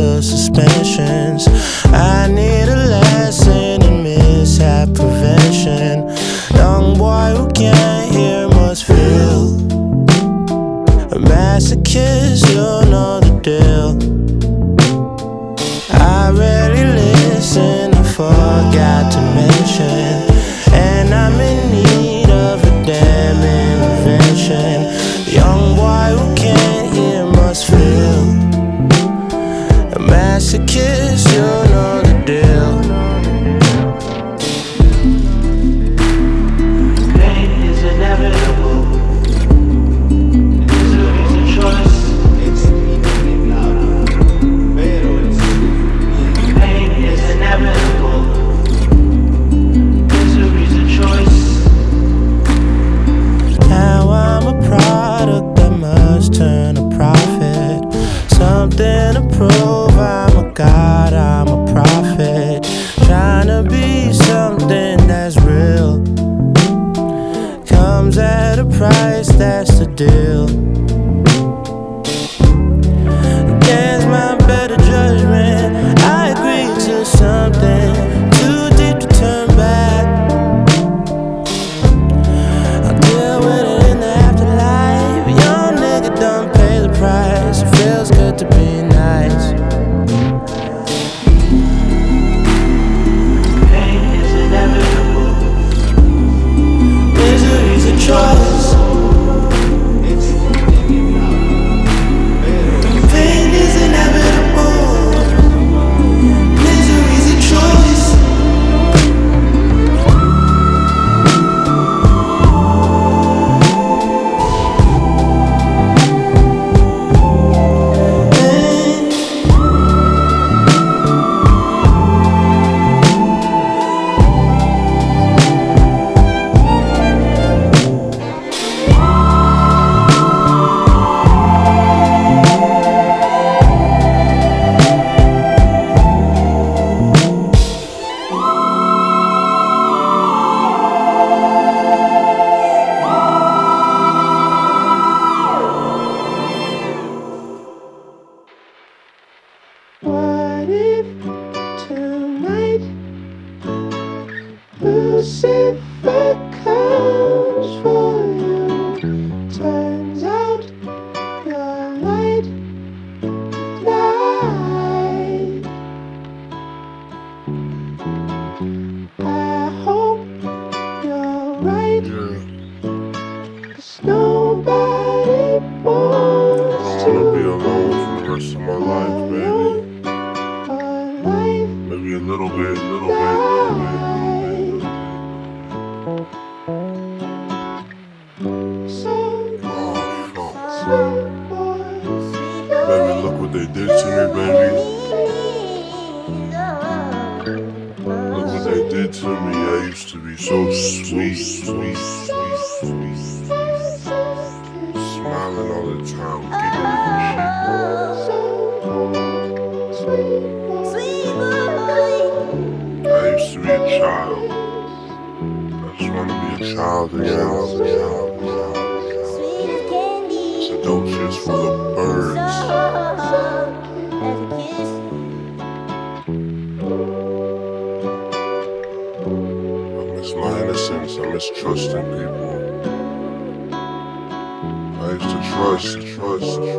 of suspensions. I need a lesson in mishap prevention. Young boy who can't hear must feel. A masochist, you'll know the deal. I rarely listen, I forgot to mention, and I'm in need of a damn intervention. The young boy who can't hear must feel. A masochist, you know the deal. Pain is inevitable. Misery's a choice. Pain is inevitable. Misery's a choice. Now I'm a product that must turn a profit. Something to prove, I'm a god, I'm a prophet. Trying to be something that's real. Comes at a price, that's the deal. Against my better judgment, I agree to something too deep to turn back. I'll deal with it in the afterlife. Young nigga done pay the price. It feels good to be nice. Pain is inevitable. Misery's a choice. Pain is inevitable. Misery's a choice. What if tonight Lucifer comes for you? Turns out you're light. I hope you're right, 'cause nobody wants I to wanna be alone for the rest of my life, baby. life. Maybe a little bit. Oh, fuck. Baby, look what they did to me, baby. Look what they did to me. I used to be so sweet. Smiling all the time, giggling and shit. I used to be a child. I just wanna be a child again. Seductions for the birds. I miss my innocence. I miss trusting people. I used to trust.